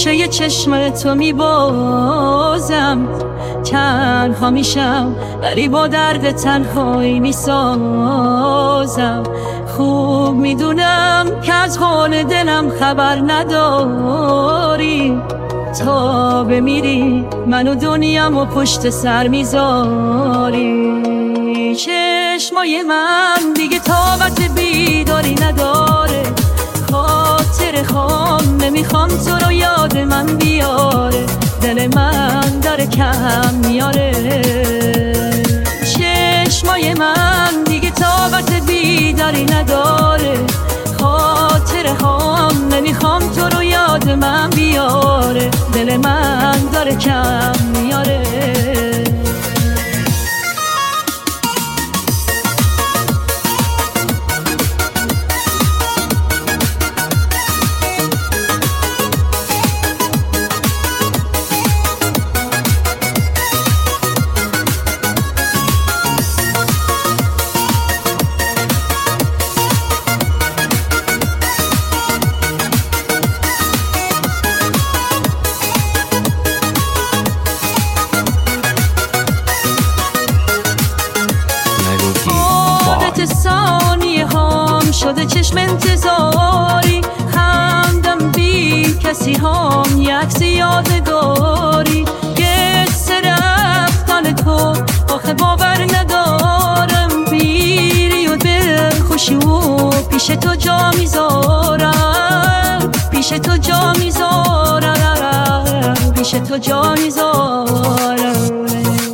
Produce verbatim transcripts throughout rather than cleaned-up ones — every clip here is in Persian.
گوشه چشم تو میبازم، تنها میشم ولی با درد تنهایی میسازم. خوب میدونم که از حال دلم خبر نداری، تا بمیری منو دنیام و پشت سر میذاری. چشمای من دیگه طاقت بیداری نداره، خاطر خام نمیخوام تو رو یاد من بیاره، دل من داره کم میاره. چشمای من دیگه طاقت بیداری نداره، خاطر خام نمیخوام تو رو یاد من بیاره، دل من داره کم میاره. ثانیه هام شده چشم انتظاری، همدم بی کسی هام یک یادگاری. قصه رفتن تو آخه باور ندارم، بیری و دل خوشی و پیش تو جا میذارم، پیش تو جا میذارم، پیش تو جا میذارم.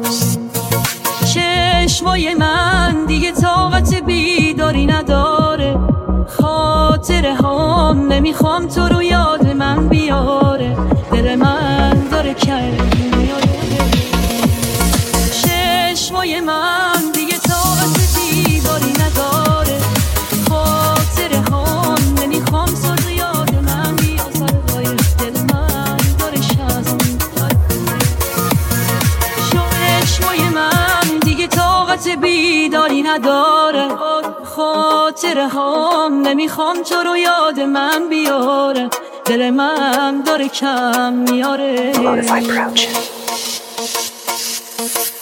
چشمای من دیگه طاقت بیداری نداره، خاطر هام نمیخوام تو رو یاد من بیاره، دل من داره کم میاره. چشمای من دیگه طاقت بیداری نداره، خاطر هام نمیخوام تو رو یاد من بیاره، دل من داره شازم میاره. چشمای من دیگه طاقت بیداری نداره، خاطر هم نمیخوام تو رو یاد من بیاره، دل من داره کم میاره.